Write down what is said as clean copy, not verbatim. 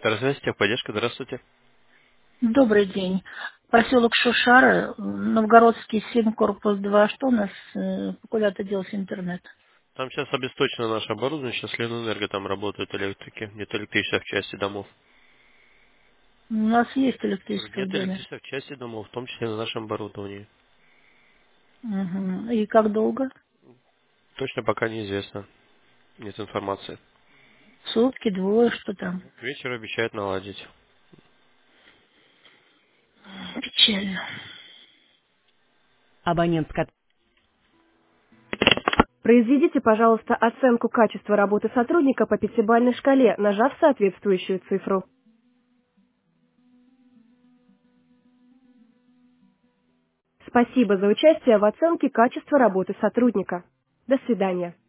Развязь техподдержка, здравствуйте. Добрый день. Поселок Шушары, Новгородский 7, корпус 2. Что у нас, куда-то делся интернет? Там сейчас обесточено наше оборудование, сейчас Ленэнерго там работают электрики. Нет электричества в части домов. У нас есть электричество в Нет доме. электричества в части домов, в том числе на нашем оборудовании. Мгм. И как долго? Точно пока неизвестно. Нет информации. Сутки, двое, что там? К вечеру обещают наладить. Печально. Абонентская. Произведите, пожалуйста, оценку качества работы сотрудника по пятибалльной шкале, нажав соответствующую цифру. Спасибо за участие в оценке качества работы сотрудника. До свидания.